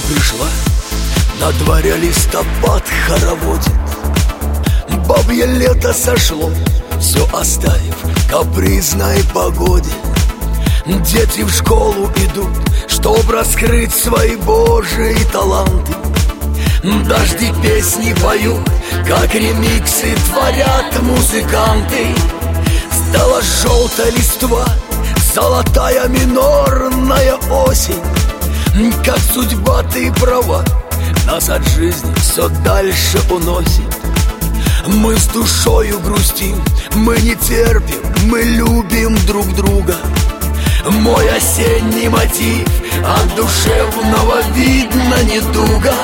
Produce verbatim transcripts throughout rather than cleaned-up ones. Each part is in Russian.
пришла, на дворе листопад хороводит. Бабье лето сошло, все оставив капризной погоде. Дети в школу идут, чтоб раскрыть свои божьи таланты. Дожди песни поют, как ремиксы творят музыканты. Стала желтая листва, золотая минорная осень. Как судьба, ты права, нас от жизни все дальше уносит. Мы с душою грустим, мы не терпим, мы любим друг друга. Мой осенний мотив, от душевного видно недуга.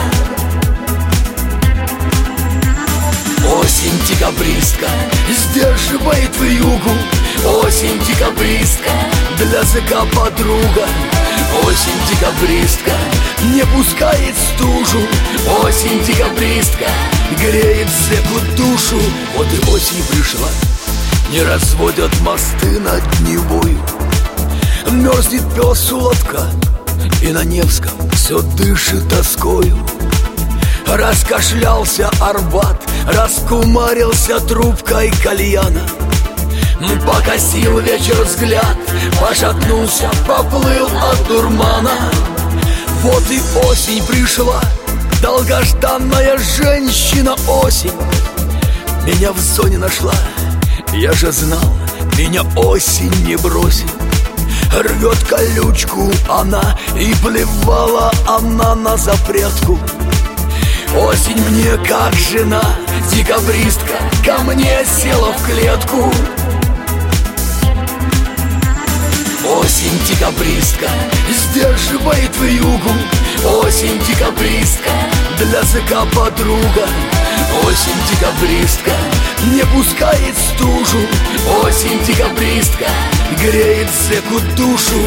Осень декабристка сдерживает вьюгу. Осень декабристка, для зэка подруга. Осень декабристка не пускает стужу. Осень декабристка греет зэку душу. Вот и осень пришла, не разводят мосты над Невою. Мерзнет пес у лотка, и на Невском все дышит тоскою. Раскашлялся Арбат, раскумарился трубкой кальяна. Покосил вечер взгляд, пошатнулся, поплыл от дурмана. Вот и осень пришла, долгожданная женщина осень. Меня в зоне нашла, я же знал, меня осень не бросит. Рвет колючку она, и плевала она на запретку. Осень мне как жена, декабристка ко мне села в клетку. Осень декабристка сдерживает вьюгу. Осень декабристка, для зэка подруга. Осень декабристка не пускает стужу. Осень декабристка греет зэку душу.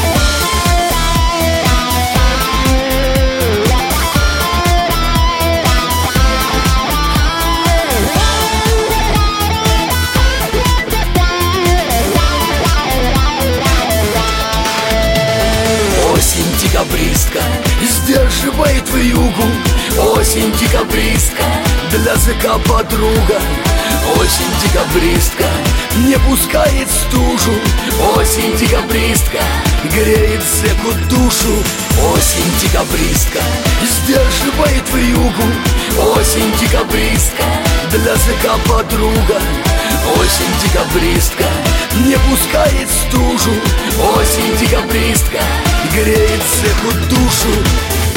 Осень декабристка сдерживает вьюгу. Осень декабристка, для зэка подруга. Осень декабристка не пускает стужу. Осень декабристка греет зэку душу. Осень декабристка сдерживает вьюгу. Осень декабристка, для зэка подруга. Осень декабристка не пускает стужу. Осень декабристка греет зэку душу.